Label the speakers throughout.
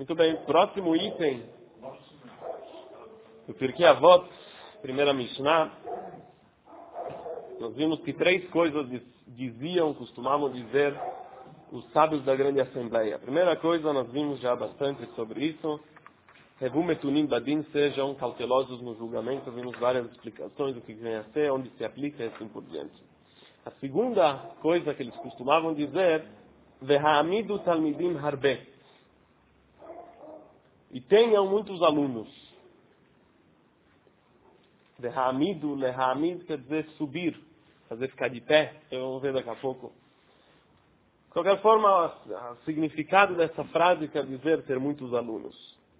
Speaker 1: Muito bem, próximo item do Pirkei Avot, primeira Mishnah. Nós vimos que três coisas costumavam dizer os sábios da grande assembleia. A primeira coisa, nós vimos já bastante sobre isso. Revu metunim badin, sejam cautelosos no julgamento. Vimos várias explicações do que vem a ser, onde se aplica e assim por diante. A segunda coisa que eles costumavam dizer, veha'amidu talmidim harbe. E tenham muitos alunos. Veha'amidu, leha'amid quer dizer subir, fazer ficar de pé. Vamos ver daqui a pouco. De qualquer forma, o significado dessa frase quer dizer ter muitos alunos.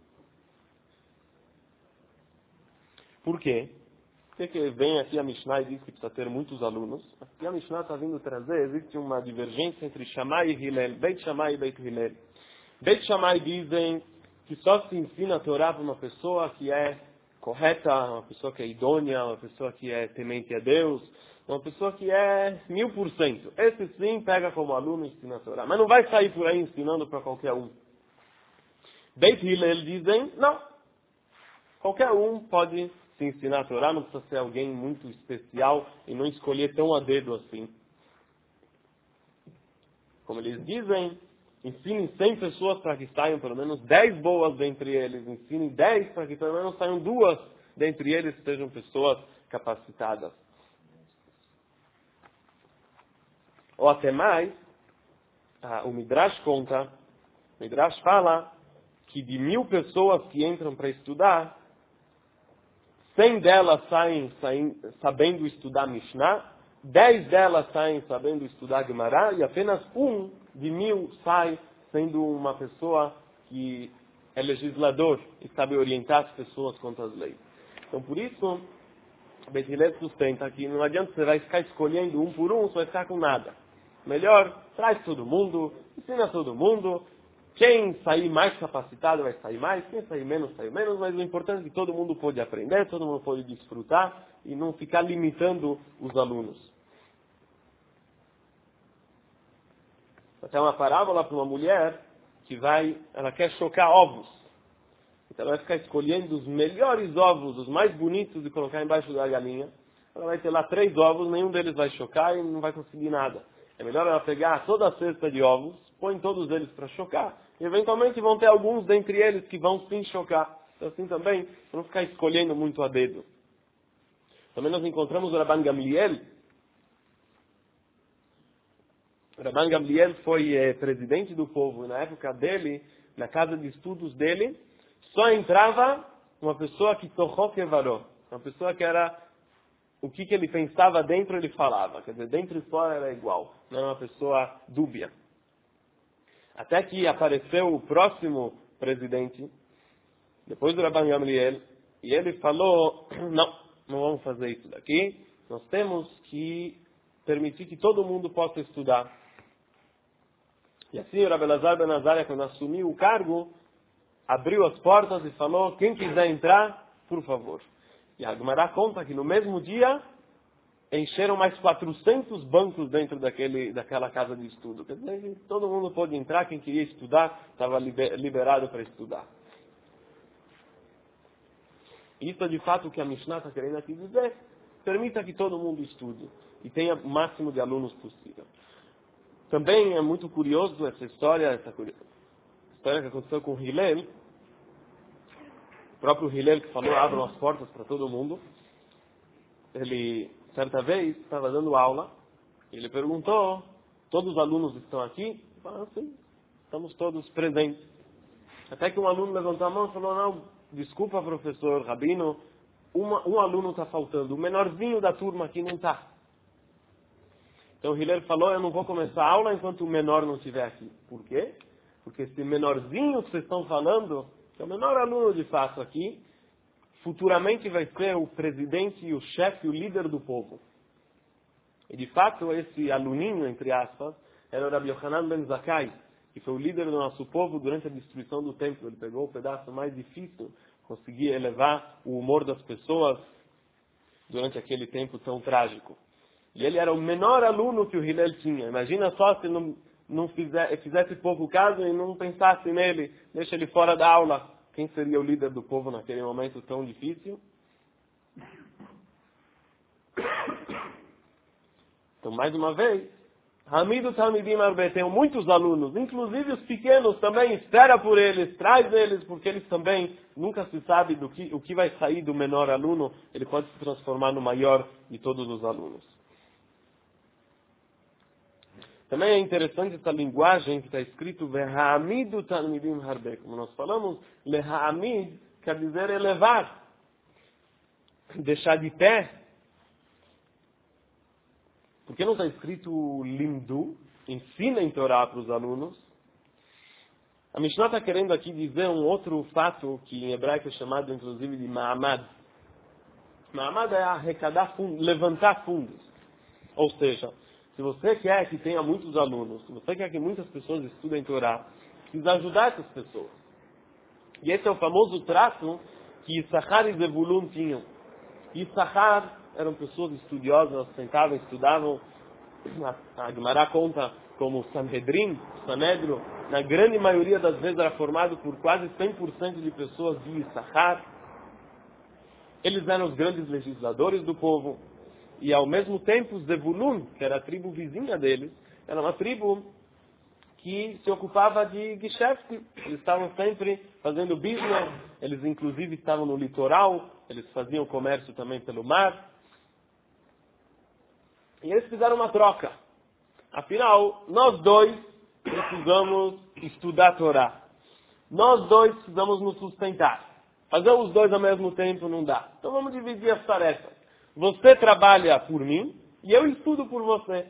Speaker 1: Por quê? Por que vem aqui a Mishnah e diz que precisa ter muitos alunos? Aqui a Mishnah está vindo trazer, existe uma divergência entre Shammai e Hillel, Beit Shammai e Beit Hillel. Beit Shammai dizem que só se ensina a Torá para uma pessoa que é correta, uma pessoa que é idônea, uma pessoa que é temente a Deus, uma pessoa que é 1000%. Esse sim pega como aluno e ensina a Torá. Mas não vai sair por aí ensinando para qualquer um. Beit Hillel dizem, não. Qualquer um pode se ensinar a Torá, não precisa ser alguém muito especial e não escolher tão a dedo assim. Como eles dizem, ensinem 100 pessoas para que saiam pelo menos 10 boas dentre eles. Ensinem 10 para que pelo menos saiam 2 dentre eles que sejam pessoas capacitadas. Ou até mais, o Midrash conta, o Midrash fala que de 1000 pessoas que entram para estudar, 100 delas saem sabendo estudar Mishnah, 10 delas saem sabendo estudar Gemara, e apenas 1 de 1000 sai sendo uma pessoa que é legislador e sabe orientar as pessoas quanto às leis. Então, por isso, a Beit Hillel sustenta que não adianta você vai ficar escolhendo um por um, você vai ficar com nada. Melhor, traz todo mundo, ensina todo mundo. Quem sair mais capacitado vai sair mais, quem sair menos, mas o importante é que todo mundo pode aprender, todo mundo pode desfrutar e não ficar limitando os alunos. Até uma parábola para uma mulher que ela quer chocar ovos. Então ela vai ficar escolhendo os melhores ovos, os mais bonitos e colocar embaixo da galinha. Ela vai ter lá 3 ovos, nenhum deles vai chocar e não vai conseguir nada. É melhor ela pegar toda a cesta de ovos, põe todos eles para chocar. E eventualmente vão ter alguns dentre eles que vão sim chocar. Então assim também, não ficar escolhendo muito a dedo. Também nós encontramos o Rabban Gamliel. O Rabban Gamliel foi presidente do povo. E na época dele, na casa de estudos dele, só entrava uma pessoa que tochou kevaró. Uma pessoa que era... O que ele pensava dentro, ele falava. Quer dizer, dentro e fora era igual. Não era uma pessoa dúbia. Até que apareceu o próximo presidente, depois do Rabban Gamliel, e ele falou, não vamos fazer isso daqui. Nós temos que permitir que todo mundo possa estudar. E assim o Rabbi Elazar ben Azariah, quando assumiu o cargo, abriu as portas e falou, quem quiser entrar, por favor. E a Gemara conta que no mesmo dia encheram mais 400 bancos dentro daquela casa de estudo. Quer dizer, todo mundo pôde entrar, quem queria estudar estava liberado para estudar. Isso é de fato o que a Mishnah está querendo aqui dizer. Permita que todo mundo estude e tenha o máximo de alunos possível. Também é muito curioso essa história que aconteceu com Hillel. O próprio Hillel que falou, abram as portas para todo mundo. Ele, certa vez, estava dando aula. E ele perguntou, todos os alunos estão aqui? Ele falou, sim, estamos todos presentes. Até que um aluno levantou a mão e falou, não, desculpa professor, rabino, um aluno está faltando. O menorzinho da turma aqui não está. Então o Hillel falou, eu não vou começar a aula enquanto o menor não estiver aqui. Por quê? Porque esse menorzinho que vocês estão falando, que é o menor aluno de fato aqui, futuramente vai ser o presidente e o chefe, o líder do povo. E de fato esse aluninho, entre aspas, era o Rabbi Yochanan ben Zakkai, que foi o líder do nosso povo durante a destruição do templo. Ele pegou o pedaço mais difícil, conseguia elevar o humor das pessoas durante aquele tempo tão trágico. E ele era o menor aluno que o Hillel tinha. Imagina só se não fizesse pouco caso e não pensasse nele, deixa ele fora da aula, quem seria o líder do povo naquele momento tão difícil? Então, mais uma vez, Hamidu Talmidim Arbe, tem muitos alunos, inclusive os pequenos também, espera por eles, traz eles, porque eles também, nunca se sabe o que vai sair do menor aluno, ele pode se transformar no maior de todos os alunos. Também é interessante essa linguagem que está escrito Veha'amidu Talmidim Harbe, como nós falamos, Leha'amid quer dizer elevar, deixar de pé. Por que não está escrito Limdu? Ensinem Torá para os alunos. A Mishnah está querendo aqui dizer um outro fato que em hebraico é chamado inclusive de Ma'amad. Ma'amad é arrecadar fundos, levantar fundos. Ou seja, se você quer que tenha muitos alunos, se você quer que muitas pessoas estudem Torá, precisa ajudar essas pessoas. E esse é o famoso trato que Issachar e Zevulun tinham. Issachar eram pessoas estudiosas, sentavam, estudavam. A Gemara conta como Sanhedrin, Sanedro, na grande maioria das vezes era formado por quase 100% de pessoas de Issachar. Eles eram os grandes legisladores do povo. E ao mesmo tempo, Zevulun, que era a tribo vizinha deles, era uma tribo que se ocupava de geschäft. Eles estavam sempre fazendo business, eles inclusive estavam no litoral, eles faziam comércio também pelo mar. E eles fizeram uma troca. Afinal, nós dois precisamos estudar Torá. Nós dois precisamos nos sustentar. Fazer os dois ao mesmo tempo não dá. Então vamos dividir as tarefas. Você trabalha por mim e eu estudo por você.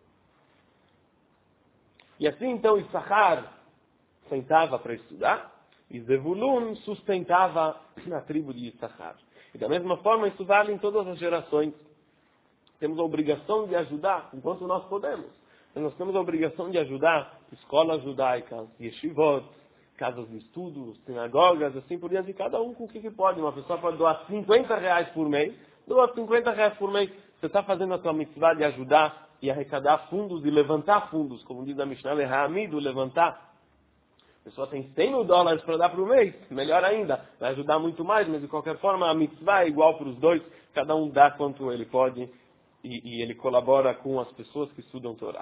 Speaker 1: E assim então Issachar sentava para estudar e Zevulun sustentava na tribo de Issachar. E da mesma forma isso vale em todas as gerações. Temos a obrigação de ajudar enquanto nós podemos. Nós temos a obrigação de ajudar escolas judaicas, yeshivot, casas de estudo, sinagogas, assim por diante, cada um com o que pode. Uma pessoa pode doar R$50 por mês, doa R$50 por mês. Você está fazendo a sua mitzvah de ajudar e arrecadar fundos e levantar fundos, como diz a Mishnah, levantar. A pessoa tem $100 para dar por mês, melhor ainda, vai ajudar muito mais, mas de qualquer forma a mitzvah é igual para os dois, cada um dá quanto ele pode. E ele colabora com as pessoas que estudam Torá.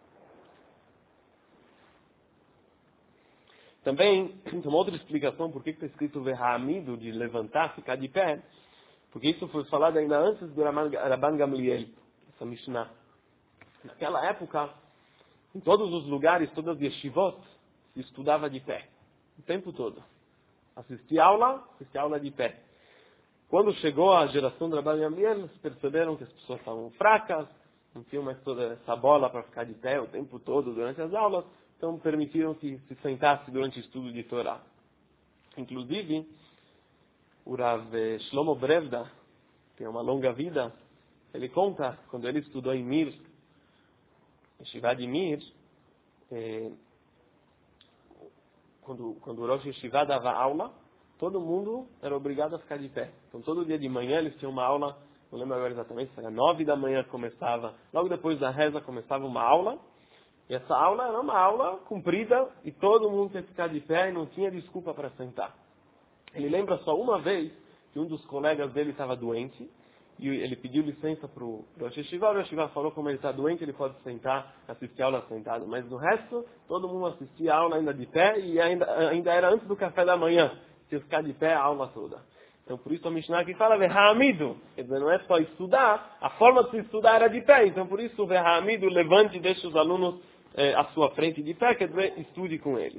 Speaker 1: Também, tem uma outra explicação por que está escrito Veha'amidu, de levantar, ficar de pé, porque isso foi falado ainda antes do Rabban Gamliel, essa Mishnah. Naquela época, em todos os lugares, todas as yeshivot, se estudava de pé, o tempo todo. Assistia aula de pé. Quando chegou a geração do Rabban Gamliel, eles perceberam que as pessoas estavam fracas, não tinham mais toda essa bola para ficar de pé o tempo todo durante as aulas, então permitiram que se sentasse durante o estudo de Torá. Inclusive, o Rav Shlomo Brevda, que tem uma longa vida, ele conta, quando ele estudou em Mir, em Yeshiva de Mir, quando o Rosh Yeshiva dava aula, todo mundo era obrigado a ficar de pé. Então, todo dia de manhã eles tinham uma aula, não lembro agora exatamente, era 9 da manhã que começava, logo depois da reza começava uma aula, e essa aula era uma aula comprida, e todo mundo tinha que ficar de pé e não tinha desculpa para sentar. Ele lembra só uma vez que um dos colegas dele estava doente, e ele pediu licença para o Rosh Yeshiva, o Rosh Yeshiva falou como ele está doente, ele pode sentar, assistir a aula sentado. Mas no resto, todo mundo assistia a aula ainda de pé, e ainda era antes do café da manhã. Se ficar de pé a aula toda. Então por isso a Mishnah aqui fala Veha'amidu. Quer dizer, não é só estudar, a forma de se estudar era de pé. Então por isso Veha'amidu, levante e deixe os alunos à sua frente de pé, quer dizer, estude com eles.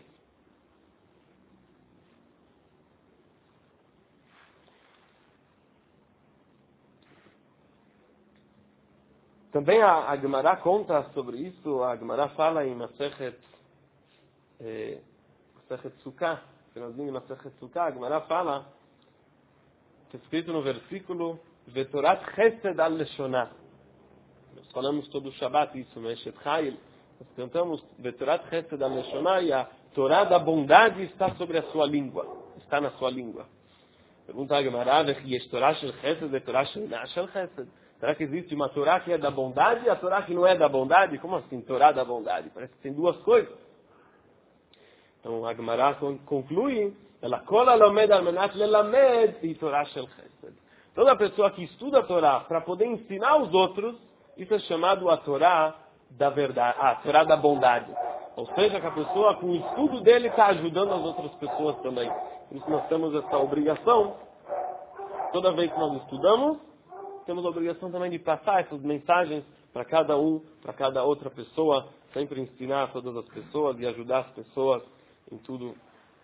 Speaker 1: Também a Gemara conta sobre isso, a Gemara fala em Masechet Sukkah, finalzinho na Masechet Sukkah, a Gemara fala, que é escrito no versículo, Vetorat Chesed al Leshonah. Nós falamos todo o Shabbat isso, no Eshet Chayil, nós cantamos Vetorat Chesed al Leshonah, e a Torá da bondade está sobre a sua língua, está na sua língua. Pergunta a Gemara, Yesh Torá shel Chesed, Torá shel Chesed. Será que existe uma Torá que é da bondade e a Torá que não é da bondade? Como assim, Torá da bondade? Parece que tem duas coisas. Então, a Gemara conclui, ela cola lomed almenat lelamed e Torá shel chesed. Toda pessoa que estuda a Torá para poder ensinar os outros, isso é chamado a Torá da verdade, a Torá da bondade. Ou seja, que a pessoa, com o estudo dele, está ajudando as outras pessoas também. Por isso nós temos essa obrigação, toda vez que nós estudamos, temos a obrigação também de passar essas mensagens para cada um, para cada outra pessoa, sempre ensinar a todas as pessoas e ajudar as pessoas em tudo.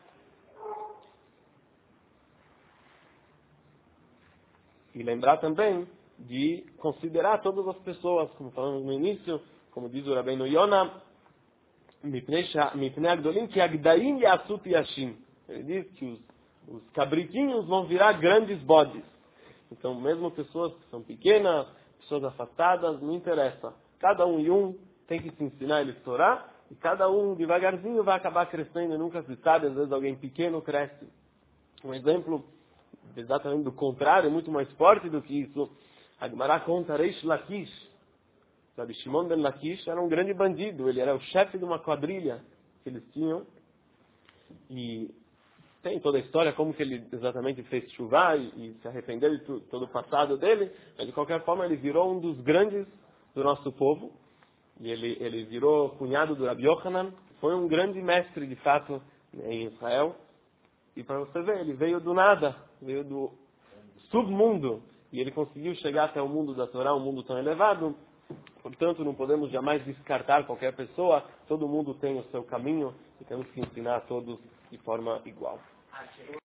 Speaker 1: E lembrar também de considerar todas as pessoas, como falamos no início, como diz o Rabbeinu Yonah, mipnei agdolim que agdaim yasut yashim. Ele diz que os cabritinhos vão virar grandes bodes. Então, mesmo pessoas que são pequenas, pessoas afastadas, não interessa. Cada um e um tem que se ensinar a estourar, e cada um devagarzinho vai acabar crescendo, e nunca se sabe, às vezes alguém pequeno cresce. Um exemplo exatamente do contrário, muito mais forte do que isso. A Gemara conta Reish Lakish. Sabe, Shimon ben Lakish era um grande bandido, ele era o chefe de uma quadrilha que eles tinham, e tem toda a história, como que ele exatamente fez chuvá e se arrependeu de todo o passado dele, mas de qualquer forma ele virou um dos grandes do nosso povo, e ele virou cunhado do Rabbi Yochanan, foi um grande mestre de fato em Israel, e para você ver, ele veio do nada, veio do submundo, e ele conseguiu chegar até o mundo da Torá, um mundo tão elevado. Portanto, não podemos jamais descartar qualquer pessoa, todo mundo tem o seu caminho, e temos que ensinar a todos de forma igual.